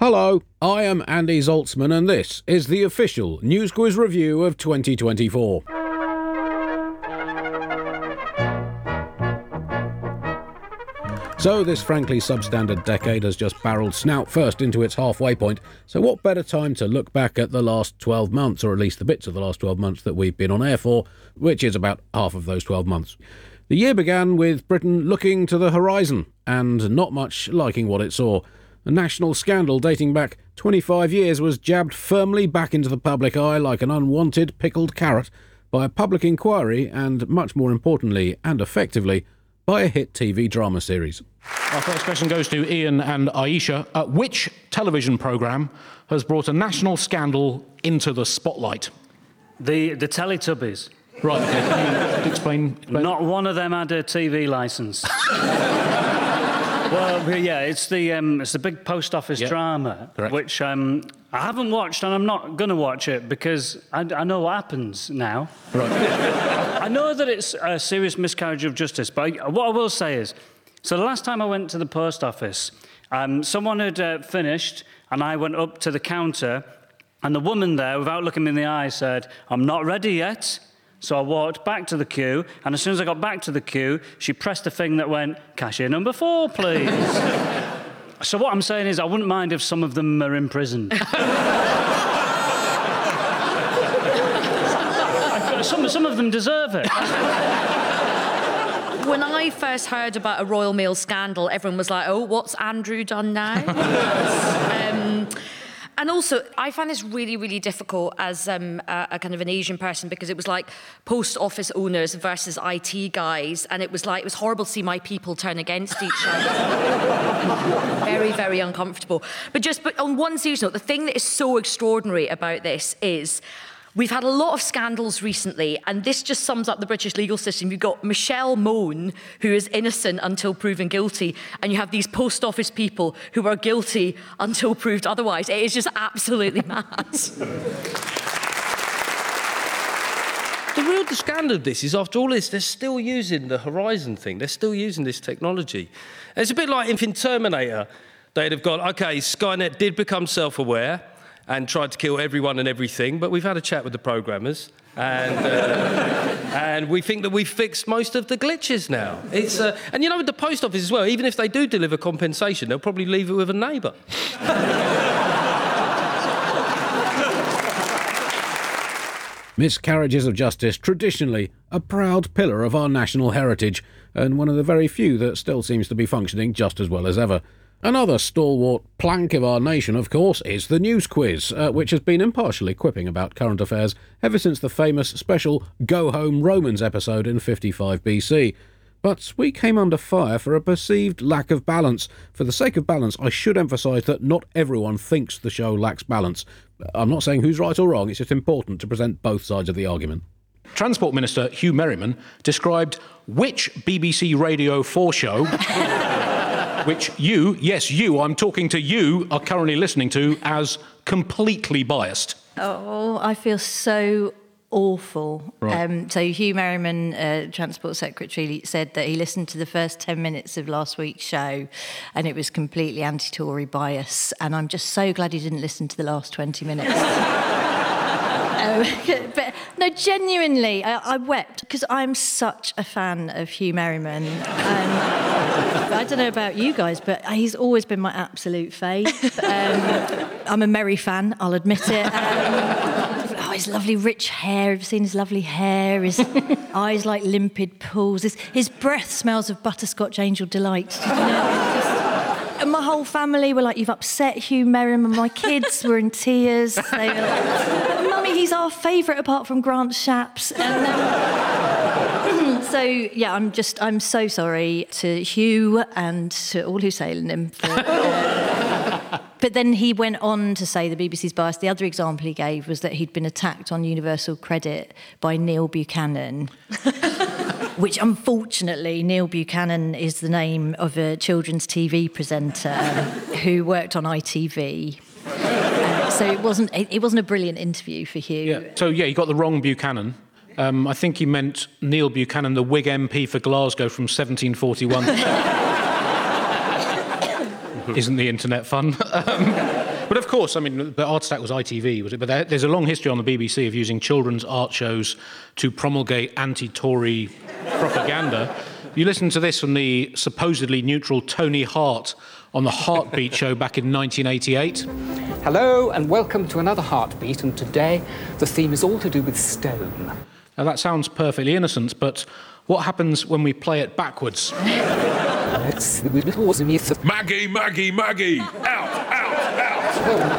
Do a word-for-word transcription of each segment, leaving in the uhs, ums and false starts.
Hello, I am Andy Zaltzman and this is the official News Quiz review of twenty twenty-four. So this frankly substandard decade has just barrelled snout first into its halfway point, so what better time to look back at the last twelve months, or at least the bits of the last twelve months that we've been on air for, which is about half of those twelve months. The year began with Britain looking to the horizon and not much liking what it saw. A national scandal dating back twenty-five years was jabbed firmly back into the public eye like an unwanted pickled carrot by a public inquiry and, much more importantly and effectively, by a hit T V drama series. Our first question goes to Ian and Aisha. Uh, which television programme has brought a national scandal into the spotlight? The the Teletubbies. Right, okay. Can you explain, explain? Not one of them had a T V licence. Well, yeah, it's the um, it's the big post office yep. drama, Correct. which um, I haven't watched and I'm not going to watch it because I, I know what happens now. Right. I know that it's a serious miscarriage of justice, but I, what I will say is, so the last time I went to the post office, um, someone had uh, finished and I went up to the counter and the woman there, without looking me in the eye, said, "I'm not ready yet." So I walked back to the queue, and as soon as I got back to the queue, she pressed a thing that went, "Cashier number four, please." So what I'm saying is, I wouldn't mind if some of them are imprisoned. some, some of them deserve it. When I first heard about a Royal Mail scandal, everyone was like, "Oh, what's Andrew done now?" um, And also, I find this really, really difficult as um, a, a kind of an Asian person because it was like post office owners versus I T guys, and it was like, it was horrible to see my people turn against each other. Very, very uncomfortable. But just but on one serious note, the thing that is so extraordinary about this is we've had a lot of scandals recently, and this just sums up the British legal system. You've got Michelle Mone, who is innocent until proven guilty, and you have these post office people who are guilty until proved otherwise. It is just absolutely mad. The real scandal of this is, after all this, they're still using the Horizon thing. They're still using this technology. And it's a bit like if in Terminator, they'd have gone, OK, Skynet did become self-aware and tried to kill everyone and everything, but we've had a chat with the programmers, and uh, and we think that we've fixed most of the glitches now. It's uh, and you know, with the post office as well, even if they do deliver compensation, they'll probably leave it with a neighbour. Miscarriages of justice, traditionally a proud pillar of our national heritage, and one of the very few that still seems to be functioning just as well as ever. Another stalwart plank of our nation, of course, is the News Quiz, uh, which has been impartially quipping about current affairs ever since the famous special Go Home Romans episode in fifty-five B C. But we came under fire for a perceived lack of balance. For the sake of balance, I should emphasise that not everyone thinks the show lacks balance. I'm not saying who's right or wrong, it's just important to present both sides of the argument. Transport Minister Hugh Merriman described which B B C Radio four show... which you, yes, you, I'm talking to you, are currently listening to as completely biased. Oh, I feel so awful. Right. Um, so Hugh Merriman, uh, Transport Secretary, said that he listened to the first ten minutes of last week's show and it was completely anti-Tory bias. And I'm just so glad he didn't listen to the last twenty minutes. um, but no, genuinely, I, I wept because I'm such a fan of Hugh Merriman. And I don't know about you guys, but he's always been my absolute fave. Um, I'm a Merry fan, I'll admit it. Um, oh, his lovely rich hair. Have you seen his lovely hair? His eyes like limpid pools. His, his breath smells of butterscotch angel delight. You know, just, and my whole family were like, "You've upset Hugh Merriman." My kids were in tears. They were like, "Mummy, he's our favourite apart from Grant Shapps." And, um, so, yeah, I'm just, I'm so sorry to Hugh and to all who sail in him. For, uh, but then he went on to say the B B C's bias. The other example he gave was that he'd been attacked on Universal Credit by Neil Buchanan, which, unfortunately, Neil Buchanan is the name of a children's T V presenter um, who worked on I T V. Uh, so it wasn't, it wasn't a brilliant interview for Hugh. Yeah. So, yeah, you got the wrong Buchanan. Um, I think he meant Neil Buchanan, the Whig M P for Glasgow from seventeen forty-one. Isn't the internet fun? um, but of course, I mean, the Artstack was I T V, was it? But there, there's a long history on the B B C of using children's art shows to promulgate anti-Tory propaganda. You listen to this from the supposedly neutral Tony Hart on the Heartbeat show back in nineteen eighty-eight. Hello and welcome to another Heartbeat, and today the theme is all to do with stone. Now that sounds perfectly innocent, but what happens when we play it backwards? Maggie, Maggie, Maggie! Out, out, out!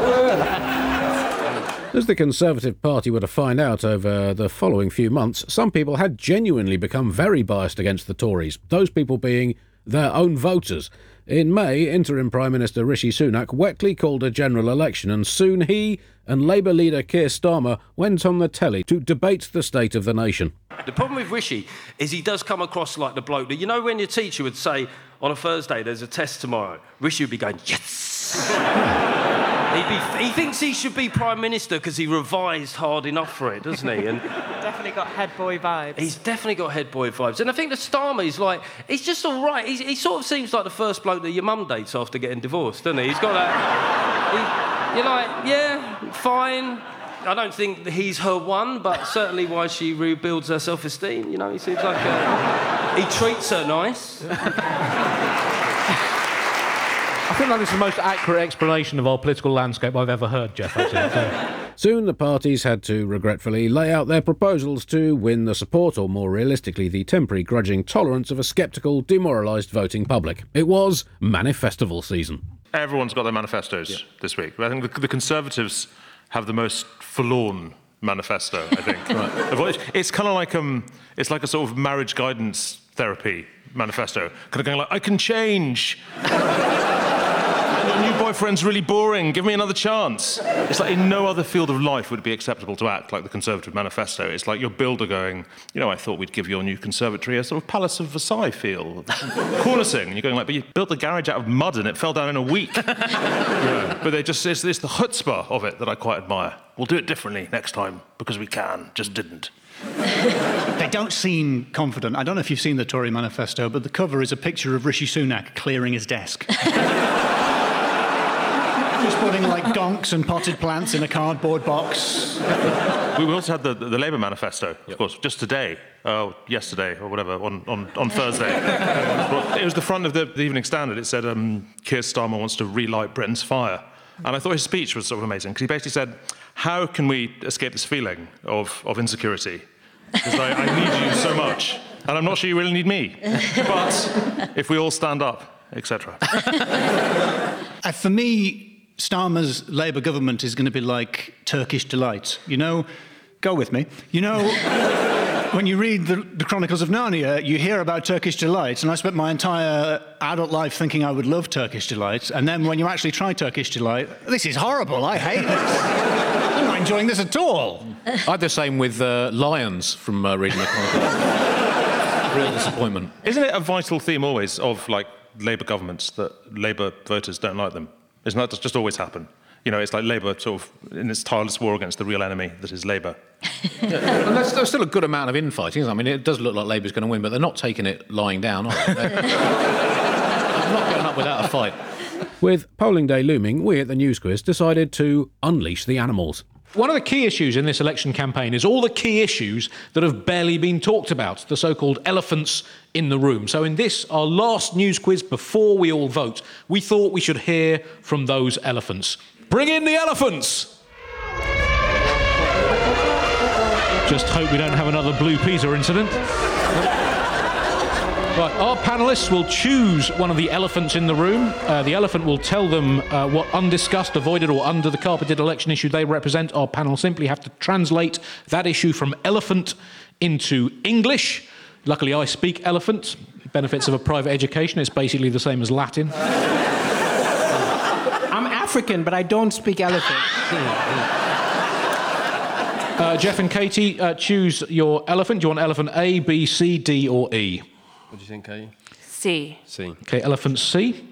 As the Conservative Party were to find out over the following few months, some people had genuinely become very biased against the Tories, those people being their own voters. In May, interim Prime Minister Rishi Sunak wetly called a general election, and soon he and Labour leader Keir Starmer went on the telly to debate the state of the nation. The problem with Rishi is he does come across like the bloke that, you know, when your teacher would say, on a Thursday, there's a test tomorrow, Rishi would be going, yes! He'd be, he thinks he should be Prime Minister because he revised hard enough for it, doesn't he? And definitely got head boy vibes. He's definitely got head boy vibes. And I think the Starmer is like, he's just all right. He's, he sort of seems like the first bloke that your mum dates after getting divorced, doesn't he? He's got that... He, you're like, yeah, fine. I don't think that he's her one, but certainly why she rebuilds her self-esteem. You know, he seems like a... He treats her nice. I think that is the most accurate explanation of our political landscape I've ever heard, Jeff. Actually. Soon the parties had to regretfully lay out their proposals to win the support, or more realistically, the temporary grudging tolerance of a sceptical, demoralised voting public. It was manifestival season. Everyone's got their manifestos yeah. this week. I think the, the Conservatives have the most forlorn manifesto, I think. Right. It's kind of like um, it's like a sort of marriage guidance therapy manifesto. Kind of going like, I can change. Your new boyfriend's really boring. Give me another chance. It's like in no other field of life would it be acceptable to act like the Conservative manifesto. It's like your builder going, you know, I thought we'd give your new conservatory a sort of Palace of Versailles feel. Cornicing. And you're going like, but you built the garage out of mud and it fell down in a week. Yeah. But they just, it's, it's the chutzpah of it that I quite admire. We'll do it differently next time because we can. Just didn't. They don't seem confident. I don't know if you've seen the Tory manifesto, but the cover is a picture of Rishi Sunak clearing his desk. Just putting, like, donks and potted plants in a cardboard box. We also had the, the Labour manifesto, of yep. course, just today, oh, yesterday, or whatever, on, on, on Thursday. Well, it was the front of the, the Evening Standard. It said, um, Keir Starmer wants to relight Britain's fire. And I thought his speech was sort of amazing, because he basically said, how can we escape this feeling of, of insecurity? Because I, I need you so much, and I'm not sure you really need me. But if we all stand up, et cetera. Uh, for me, Starmer's Labour government is going to be like Turkish Delight. You know, go with me. You know, when you read the, the Chronicles of Narnia, you hear about Turkish Delight, and I spent my entire adult life thinking I would love Turkish Delight, and then when you actually try Turkish Delight, this is horrible, I hate this. I'm not enjoying this at all. I had the same with uh, Lions from uh, reading the Chronicles. Real disappointment. Isn't it a vital theme always of, like, Labour governments that Labour voters don't like them? Isn't that just always happen? You know, it's like Labour sort of in its tireless war against the real enemy that is Labour. Yeah. And there's, there's still a good amount of infighting, isn't there? I mean, it does look like Labour's going to win, but they're not taking it lying down, are they? They're not getting up without a fight. With polling day looming, we at the News Quiz decided to unleash the animals. One of the key issues in this election campaign is all the key issues that have barely been talked about, the so-called elephants in the room. So in this, our last news quiz before we all vote, we thought we should hear from those elephants. Bring in the elephants! Just hope we don't have another Blue Peter incident. Right, our panellists will choose one of the elephants in the room. Uh, the elephant will tell them uh, what undiscussed, avoided or under-the-carpeted election issue they represent. Our panel simply have to translate that issue from elephant into English. Luckily, I speak elephant. Benefits of a private education. It's basically the same as Latin. I'm African, but I don't speak elephant. uh, Jeff and Katie, uh, choose your elephant. Do you want elephant A, B, C, D or E? What do you think, Katie? C. C. OK, elephant C.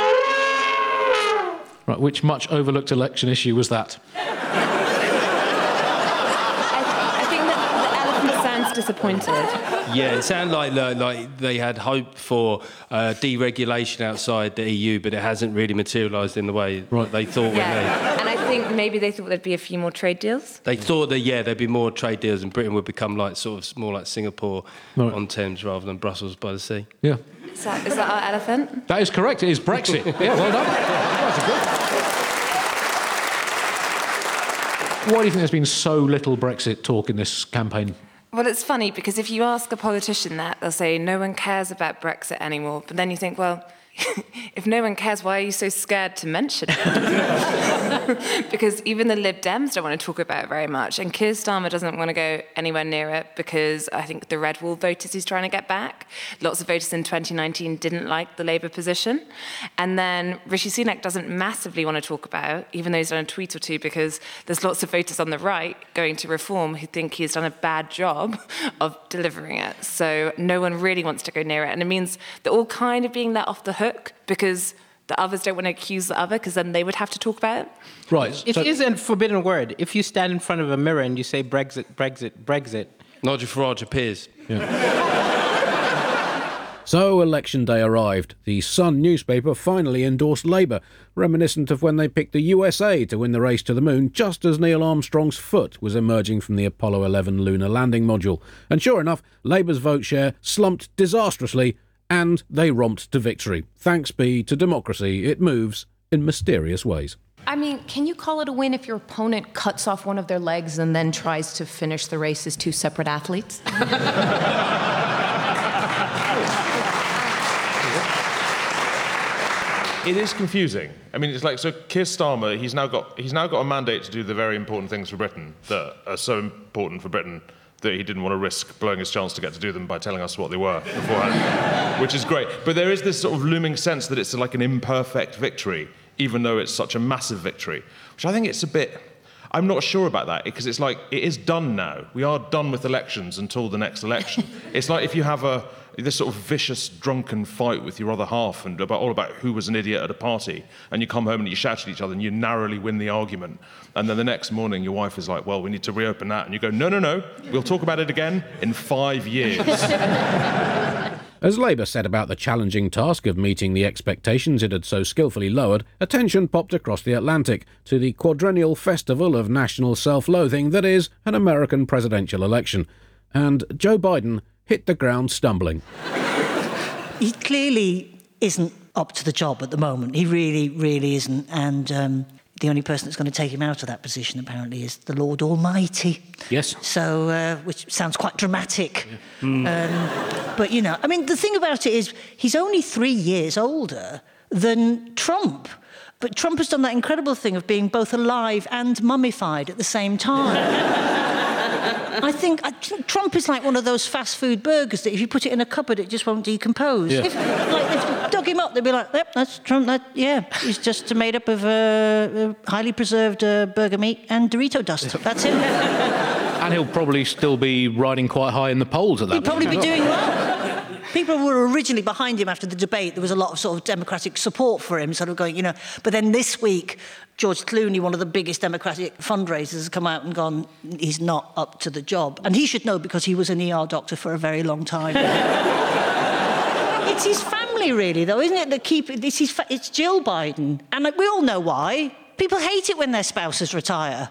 Right, which much overlooked election issue was that? I, I think that the elephant sounds just disappointed. Yeah, it sounded like like, like they had hope for uh, deregulation outside the E U, but it hasn't really materialised in the way right. they thought. Yeah, and I think maybe they thought there'd be a few more trade deals. They thought that, yeah, there'd be more trade deals and Britain would become like sort of more like Singapore right. on Thames rather than Brussels by the sea. Yeah. Is that, is that our elephant? That is correct. It is Brexit. Yeah, well done. That's good. Why do you think there's been so little Brexit talk in this campaign? Well, it's funny because if you ask a politician that, they'll say no one cares about Brexit anymore. But then you think, well, if no one cares, why are you so scared to mention it? Because even the Lib Dems don't want to talk about it very much. And Keir Starmer doesn't want to go anywhere near it because I think the Red Wall voters he's trying to get back. Lots of voters in twenty nineteen didn't like the Labour position. And then Rishi Sunak doesn't massively want to talk about it, even though he's done a tweet or two, because there's lots of voters on the right going to Reform who think he's done a bad job of delivering it. So no one really wants to go near it. And it means they're all kind of being let off the hook because the others don't want to accuse the other because then they would have to talk about it. Right. It so isn't a forbidden word. If you stand in front of a mirror and you say Brexit, Brexit, Brexit. Nigel Farage appears. Yeah. So election day arrived. The Sun newspaper finally endorsed Labour, reminiscent of when they picked the U S A to win the race to the moon just as Neil Armstrong's foot was emerging from the Apollo eleven lunar landing module. And sure enough, Labour's vote share slumped disastrously and they romped to victory. Thanks be to democracy, it moves in mysterious ways. I mean, can you call it a win if your opponent cuts off one of their legs and then tries to finish the race as two separate athletes? It is confusing. I mean, it's like, so Keir Starmer, he's now got he's now got a mandate to do the very important things for Britain that are so important for Britain that he didn't want to risk blowing his chance to get to do them by telling us what they were beforehand, which is great. But there is this sort of looming sense that it's like an imperfect victory, even though it's such a massive victory, which I think it's a bit... I'm not sure about that, because it's like, it is done now. We are done with elections until the next election. It's like if you have a this sort of vicious, drunken fight with your other half and about all about who was an idiot at a party, and you come home and you shout at each other and you narrowly win the argument. And then the next morning your wife is like, well, we need to reopen that. And you go, no, no, no, we'll talk about it again in five years. As Labour set about the challenging task of meeting the expectations it had so skillfully lowered, attention popped across the Atlantic to the quadrennial festival of national self-loathing that is an American presidential election. And Joe Biden hit the ground stumbling. He clearly isn't up to the job at the moment. He really, really isn't. And um, the only person that's going to take him out of that position, apparently, is the Lord Almighty. Yes. So, uh, which sounds quite dramatic. Yeah. Mm. Um, but, you know, I mean, the thing about it is he's only three years older than Trump. But Trump has done that incredible thing of being both alive and mummified at the same time. I think I, Trump is like one of those fast food burgers that if you put it in a cupboard, it just won't decompose. Yeah. If, like, if you dug him up, they'd be like, yep, that's Trump, that, yeah. He's just made up of uh, uh, highly preserved uh, burger meat and Dorito dust. That's him. And he'll probably still be riding quite high in the polls at that He'd point. probably be doing well. People were originally behind him after the debate. There was a lot of sort of Democratic support for him, sort of going, you know. But then this week, George Clooney, one of the biggest Democratic fundraisers, has come out and gone, he's not up to the job. And he should know because he was an E R doctor for a very long time. It's his family, really, though, isn't it, that keep... It's, his fa- it's Jill Biden. And like, we all know why. People hate it when their spouses retire.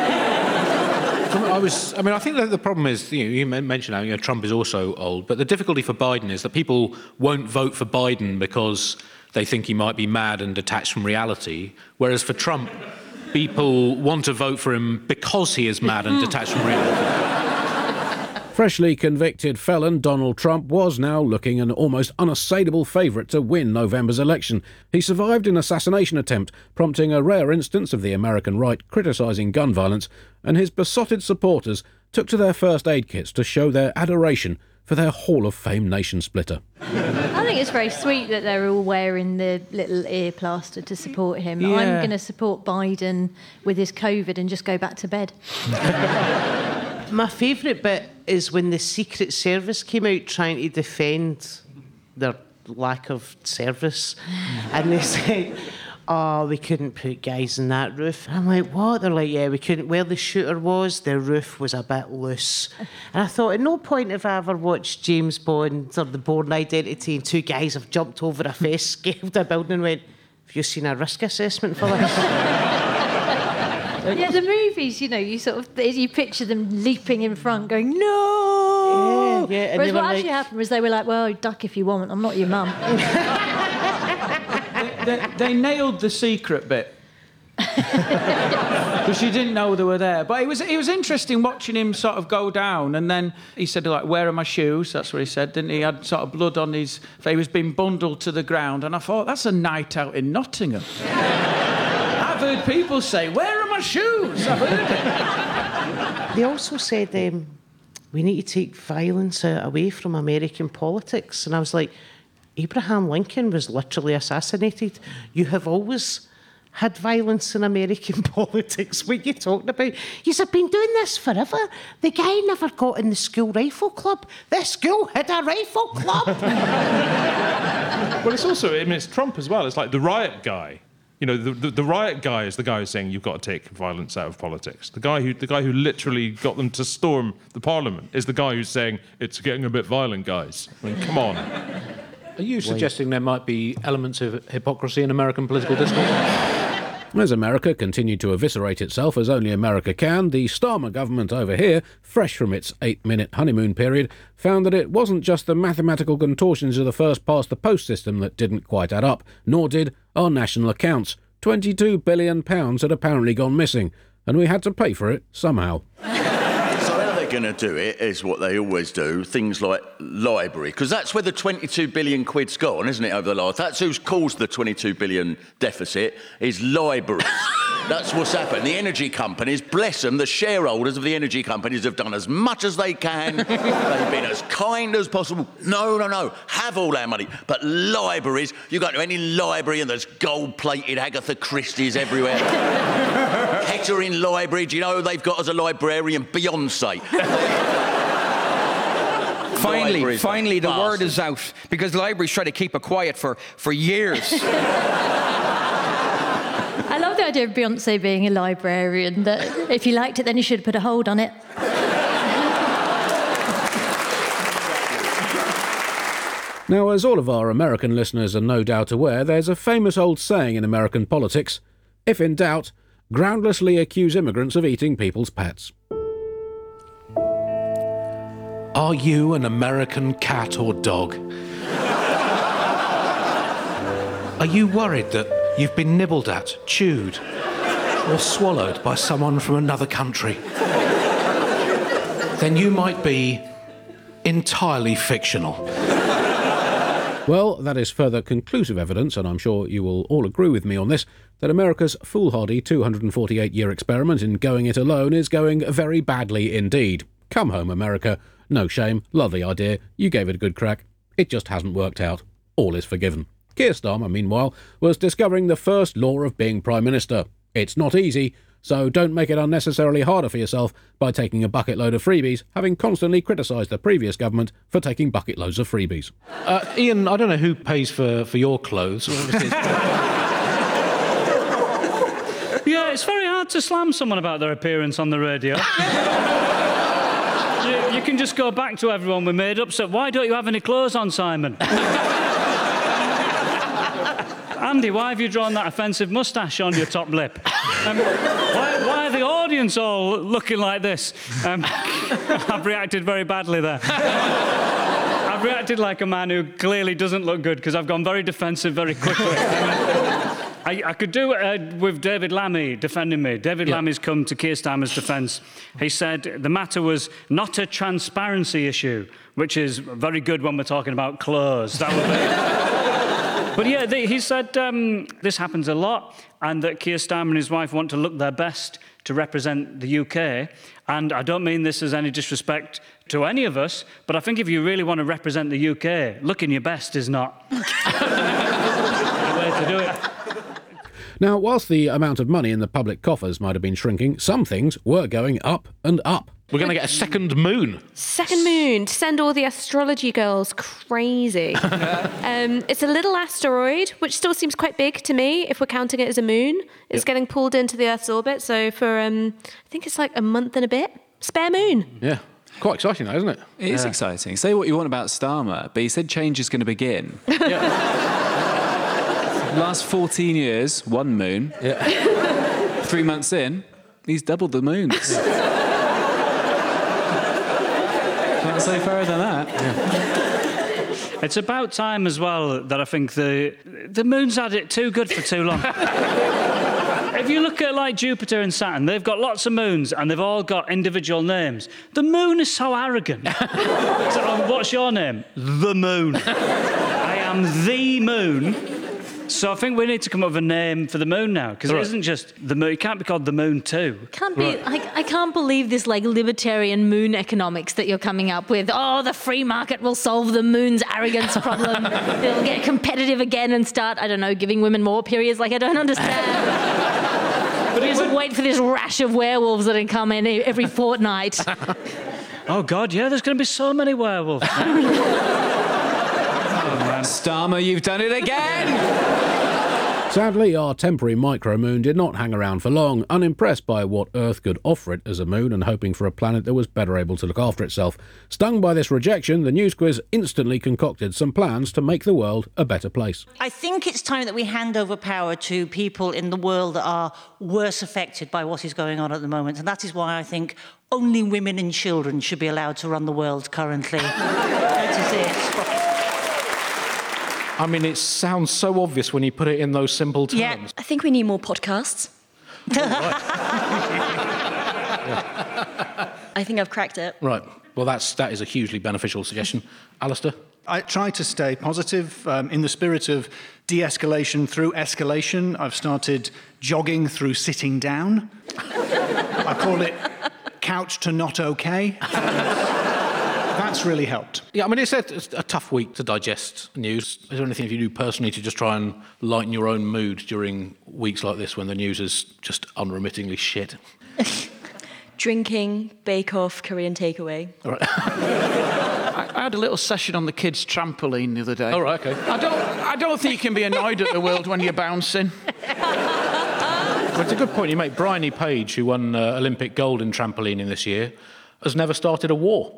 I was. I mean, I think that the problem is, you know, you mentioned how you know, Trump is also old, but the difficulty for Biden is that people won't vote for Biden because they think he might be mad and detached from reality, whereas for Trump, people want to vote for him because he is mad and detached from reality. Freshly convicted felon Donald Trump was now looking an almost unassailable favourite to win November's election. He survived an assassination attempt, prompting a rare instance of the American right criticising gun violence, and his besotted supporters took to their first aid kits to show their adoration for their Hall of Fame nation splitter. I think it's very sweet that they're all wearing the little ear plaster to support him. Yeah. I'm going to support Biden with his COVID and just go back to bed. My favourite bit is when the Secret Service came out trying to defend their lack of service. And they said, oh, we couldn't put guys in that roof. I'm like, what? They're like, yeah, we couldn't. Where the shooter was, the roof was a bit loose. And I thought, at no point have I ever watched James Bond or The Bourne Identity and two guys have jumped over a face, scaled a building and went, have you seen a risk assessment for this? Yeah, the movies, you know, you sort of you picture them leaping in front, going no. Yeah, yeah. And Whereas they what were actually like- happened was they were like, "Well, duck if you want. I'm not your mum." they, they nailed the secret bit because you didn't know they were there. But it was it was interesting watching him sort of go down, and then he said like, "Where are my shoes?" That's what he said, didn't he? He had sort of blood on his face. He was being bundled to the ground, and I thought that's a night out in Nottingham. I've heard people say, "Where are my shoes?" I've heard it. They also said um, we need to take violence uh, away from American politics. And I was like, Abraham Lincoln was literally assassinated. You have always had violence in American politics. What are you talking about? You have been doing this forever. The guy never got in the school rifle club. The school had a rifle club. Well, it's also, I mean, it's Trump as well. It's like the riot guy. You know, the, the, the riot guy is the guy who's saying you've got to take violence out of politics. The guy who the guy who literally got them to storm the parliament is the guy who's saying it's getting a bit violent, guys. I mean, come on. Are you suggesting there might be elements of hypocrisy in American political discourse? As America continued to eviscerate itself as only America can, the Starmer government over here, fresh from its eight-minute honeymoon period, found that it wasn't just the mathematical contortions of the first-past-the-post system that didn't quite add up, nor did our national accounts. twenty-two billion pounds had apparently gone missing, and we had to pay for it somehow. So how they're going to do it is what they always do, things like library, because that's where the twenty-two billion quid's gone, isn't it, over the last... That's who's caused the twenty-two billion deficit, is libraries. That's what's happened. The energy companies, bless them, the shareholders of the energy companies have done as much as they can. They've been as kind as possible. No, no, no, have all our money. But libraries, you go to any library and there's gold-plated Agatha Christie's everywhere. Kettering Library, do you know who they've got as a librarian? Beyonce. Finally, Libraries finally, the bastards. word is out, because libraries try to keep it quiet for, for years. I love the idea of Beyonce being a librarian. That if you liked it, then you should have put a hold on it. Now, as all of our American listeners are no doubt aware, there's a famous old saying in American politics: if in doubt, groundlessly accuse immigrants of eating people's pets. Are you an American cat or dog? Are you worried that you've been nibbled at, chewed, or swallowed by someone from another country? Then you might be entirely fictional. Well, that is further conclusive evidence, and I'm sure you will all agree with me on this, that America's foolhardy two hundred forty-eight year experiment in going it alone is going very badly indeed. Come home, America. No shame. Lovely idea. You gave it a good crack. It just hasn't worked out. All is forgiven. Keir Starmer, meanwhile, was discovering the first law of being Prime Minister. It's not easy, so don't make it unnecessarily harder for yourself by taking a bucket load of freebies, having constantly criticised the previous government for taking bucket loads of freebies. Uh, Ian, I don't know who pays for, for your clothes. Yeah, it's very hard to slam someone about their appearance on the radio. you, you can just go back to everyone we made up. So why don't you have any clothes on, Simon? Andy, why have you drawn that offensive moustache on your top lip? Um, why, why are the audience all looking like this? Um, I've reacted very badly there. I've reacted like a man who clearly doesn't look good because I've gone very defensive very quickly. I, I could do it uh, with David Lammy defending me. David yeah. Lammy's come to Keir Starmer's defence. He said the matter was not a transparency issue, which is very good when we're talking about clothes. That would be... But yeah, they, he said um, this happens a lot, and that Keir Starmer and his wife want to look their best to represent the U K. And I don't mean this as any disrespect to any of us, but I think if you really want to represent the U K, looking your best is not the way to do it. Now, whilst the amount of money in the public coffers might have been shrinking, some things were going up and up. We're going to get a second moon. Second moon to send all the astrology girls crazy. um, it's a little asteroid, which still seems quite big to me if we're counting it as a moon. It's Yep. getting pulled into the Earth's orbit, so for um, I think it's like a month and a bit. Spare moon. Yeah. Quite exciting, though, isn't it? It is Yeah. exciting. Say what you want about Starmer, but he said change is going to begin. Last fourteen years, one moon. Yeah. Three months in, he's doubled the moons. Can't say fairer than that. It's about time as well that I think the the moon's had it too good for too long. If you look at like Jupiter and Saturn, they've got lots of moons and they've all got individual names. The moon is so arrogant. So, um, what's your name? The Moon. I am the Moon. So I think we need to come up with a name for the moon now, because it Right. isn't just the moon. It can't be called the Moon too. Can't be. I, I can't believe this like libertarian moon economics that you're coming up with. Oh, the free market will solve the moon's arrogance problem. They'll get competitive again and start, I don't know, giving women more periods. Like I don't understand. But just wait for this rash of werewolves that come in every fortnight. Oh God, yeah, there's going to be so many werewolves. Starmer, you've done it again! Sadly, our temporary micro-moon did not hang around for long, unimpressed by what Earth could offer it as a moon and hoping for a planet that was better able to look after itself. Stung by this rejection, the News Quiz instantly concocted some plans to make the world a better place. I think it's time that we hand over power to people in the world that are worse affected by what is going on at the moment, and that is why I think only women and children should be allowed to run the world currently. That is it. I mean, it sounds so obvious when you put it in those simple terms. Yeah, I think we need more podcasts. I think I've cracked it. Right. Well, that's, that is a hugely beneficial suggestion. Alistair? I try to stay positive um, in the spirit of de-escalation through escalation. I've started jogging through sitting down. I call it couch to not okay. That's really helped. Yeah, I mean, it's a, it's a tough week to digest news. Is there anything you do personally to just try and lighten your own mood during weeks like this when the news is just unremittingly shit? Drinking, bake-off, Korean takeaway. All right. I, I had a little session on the kids' trampoline the other day. All right, OK. I don't, I don't think you can be annoyed at the world when you're bouncing. Well, it's a good point you make. Bryony Page, who won uh, Olympic gold in trampolining this year, has never started a war.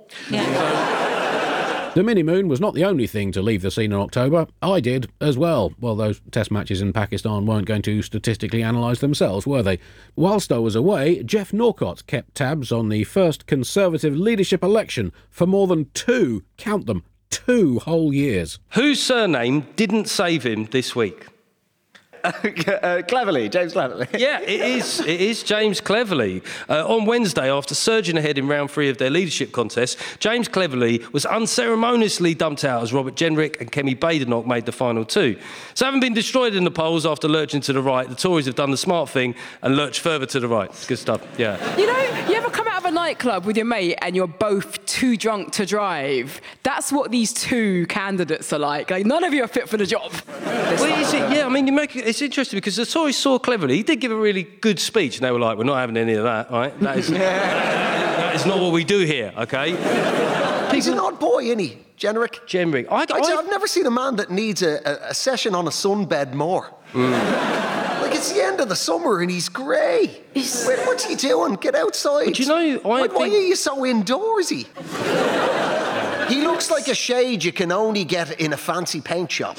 The mini-moon was not the only thing to leave the scene in October. I did as well. Well, those test matches in Pakistan weren't going to statistically analyse themselves, were they? Whilst I was away, Jeff Norcott kept tabs on the first Conservative leadership election for more than two, count them, two whole years. Whose surname didn't save him this week? uh, Cleverly, James Cleverly. Yeah, it is. It is James Cleverly. Uh, on Wednesday, after surging ahead in round three of their leadership contest, James Cleverly was unceremoniously dumped out as Robert Jenrick and Kemi Badenoch made the final two. So, having been destroyed in the polls after lurching to the right, the Tories have done the smart thing and lurched further to the right. It's good stuff. Yeah. You know, you ever come out of a nightclub with your mate and you're both too drunk to drive? That's what these two candidates are like. Like, none of you are fit for the job. Well, is it? Yeah, I mean, you make it, it's interesting because the Tories saw Cleverly. He did give a really good speech, and they were like, "We're not having any of that, right? That is, that is not what we do here, okay?" He's an odd boy, isn't he, Jenrick? Jenrick. I, I, I've never seen a man that needs a, a, a session on a sunbed more. Mm. Like, it's the end of the summer and he's grey. Wait, what's he doing? Get outside. But you know, I why, think... why are you so indoorsy? He looks like a shade you can only get in a fancy paint shop.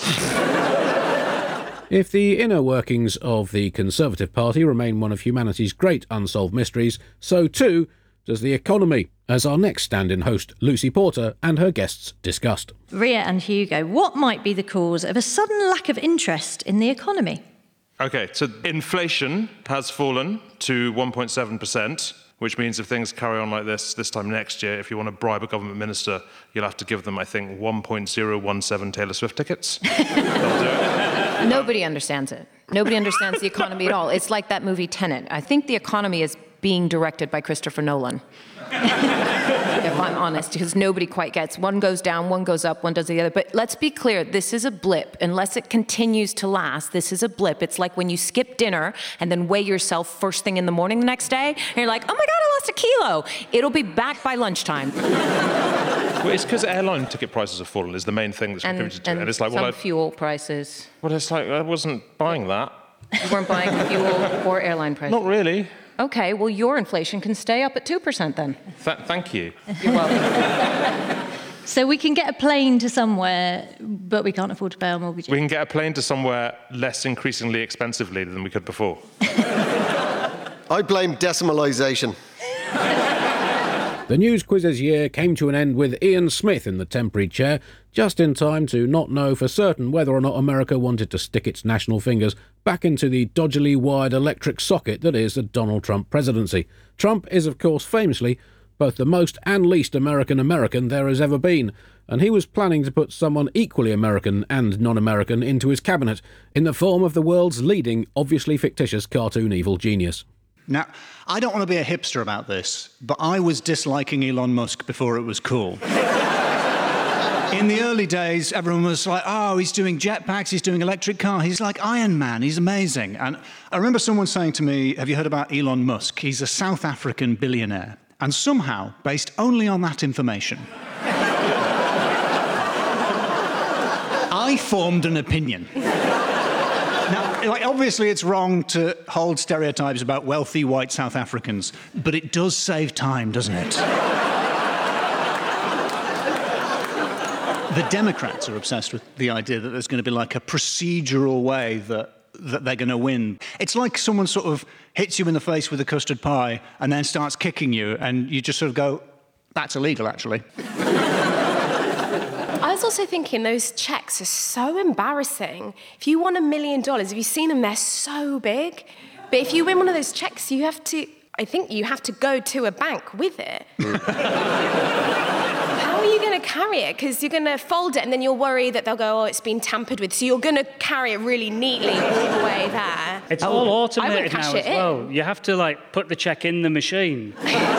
If the inner workings of the Conservative Party remain one of humanity's great unsolved mysteries, so too does the economy, as our next stand-in host, Lucy Porter, and her guests discussed. Ria and Hugo, what might be the cause of a sudden lack of interest in the economy? OK, so inflation has fallen to one point seven percent, which means if things carry on like this this time next year, if you want to bribe a government minister, you'll have to give them, I think, one point zero one seven Taylor Swift tickets. Nobody understands it. Nobody understands the economy at all. It's like that movie Tenet. I think the economy is being directed by Christopher Nolan. if I'm honest, because nobody quite gets. One goes down, one goes up, one does the other. But let's be clear, this is a blip. Unless it continues to last, this is a blip. It's like when you skip dinner and then weigh yourself first thing in the morning the next day, and you're like, oh my God, I lost a kilo. It'll be back by lunchtime. Well, it's because airline ticket prices have fallen is the main thing that's And, contributed to and it. And it's like, some well, I, fuel prices. well, it's like I wasn't buying that. You weren't buying fuel or airline prices? Not really. Okay, well, your inflation can stay up at two percent then. Th- thank you. You're welcome. So we can get a plane to somewhere, but we can't afford to pay our mortgages. We can get a plane to somewhere less increasingly expensively than we could before. I blame decimalisation. The news quizzes year came to an end with Ian Smith in the temporary chair, just in time to not know for certain whether or not America wanted to stick its national fingers back into the dodgily wired electric socket that is the Donald Trump presidency. Trump is, of course, famously both the most and least American American there has ever been, and he was planning to put someone equally American and non-American into his cabinet in the form of the world's leading, obviously fictitious cartoon evil genius. Now, I don't want to be a hipster about this, but I was disliking Elon Musk before it was cool. In the early days, everyone was like, oh, he's doing jetpacks, he's doing electric car, he's like Iron Man, he's amazing. And I remember someone saying to me, have you heard about Elon Musk? He's a South African billionaire. And somehow, based only on that information, I formed an opinion. Now, like, obviously it's wrong to hold stereotypes about wealthy white South Africans, but it does save time, doesn't it? The Democrats are obsessed with the idea that there's going to be like a procedural way that, that they're going to win. It's like someone sort of hits you in the face with a custard pie and then starts kicking you, and you just sort of go, that's illegal, actually. I was also thinking those checks are so embarrassing. If you won a million dollars, have you seen them? They're so big. But if you win one of those checks, you have to, I think you have to go to a bank with it. How are you going to carry it? Because you're going to fold it and then you'll worry that they'll go, oh, it's been tampered with. So you're going to carry it really neatly all the way there. It's Oh, all I automated wouldn't cash now it as well. You have to, like, put the check in the machine.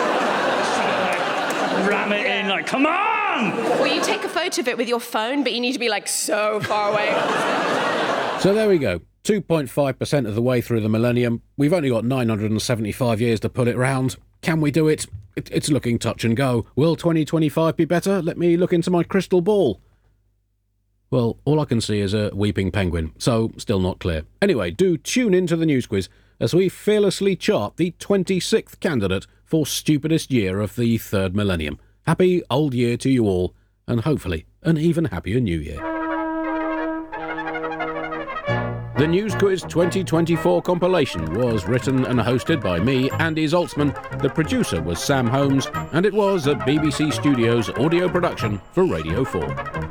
Ram it in, like, come on! Or you take a photo of it with your phone, but you need to be, like, so far away. So there we go. two point five percent of the way through the millennium. We've only got nine hundred seventy-five years to pull it round. Can we do it? it? It's looking touch and go. Will twenty twenty-five be better? Let me look into my crystal ball. Well, all I can see is a weeping penguin, so still not clear. Anyway, do tune into the news quiz as we fearlessly chart the twenty-sixth candidate for stupidest year of the third millennium. Happy old year to you all, and hopefully an even happier new year. The News Quiz twenty twenty-four compilation was written and hosted by me, Andy Zaltzman. The producer was Sam Holmes, and it was a B B C Studios audio production for Radio four.